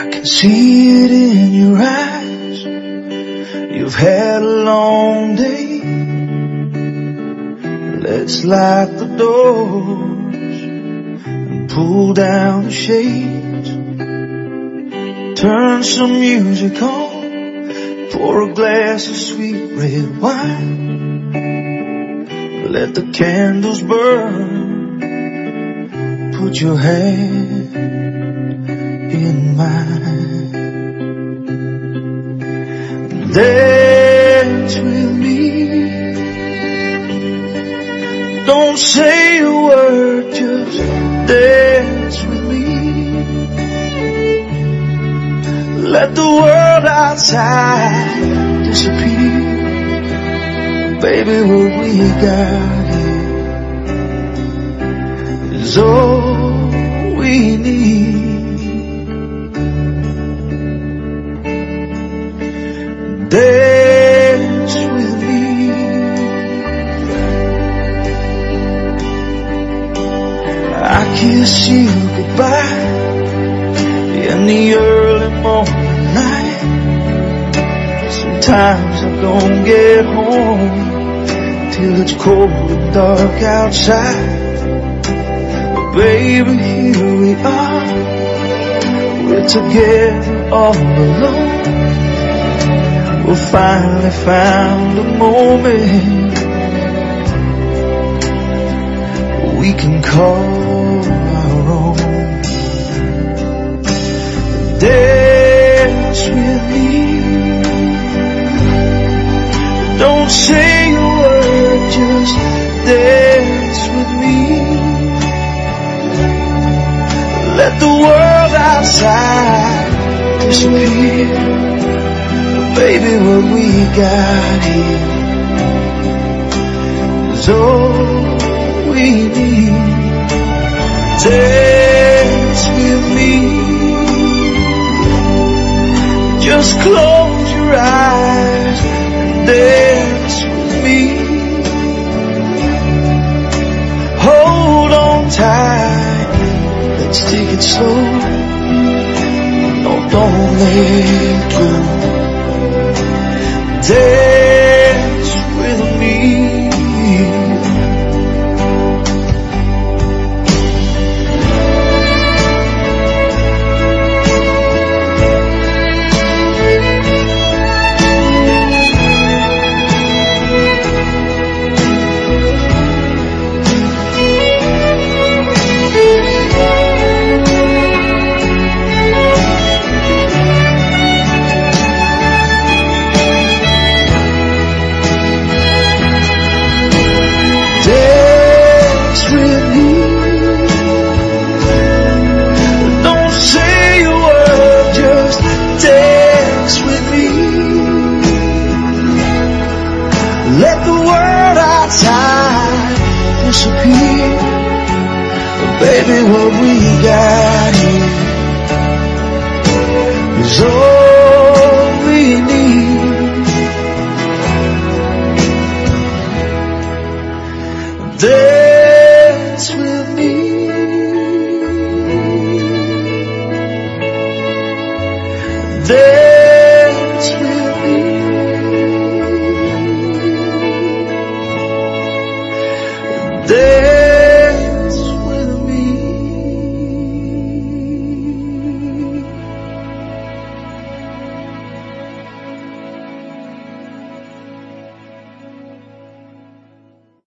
See it in your eyes. You've had a long day. Let's lock the doors and pull down the shades. Turn some music on. Pour a glass of sweet red wine. Let the candles burn. Put your hand in mine. Dance with me. Don't say a word, just dance with me. Let the world outside disappear. Baby, what we got here is all we need. Dance with me. I kiss you goodbye in the early morning light. Sometimes I don't get home till it's cold and dark outside. But baby, here we are. We're together all alone. We finally found a moment we can call our own. Dance with me. Don't say a word, just dance with me. Let the world outside disappear. Baby, what we got here is all we need. Dance with me. Just close your eyes and dance with me. Hold on tight, let's take it slow. No, don't let go. Dance with me. Let the world outside disappear. Baby, what we got here is all we need. Dance with me. Dance with me. Dance.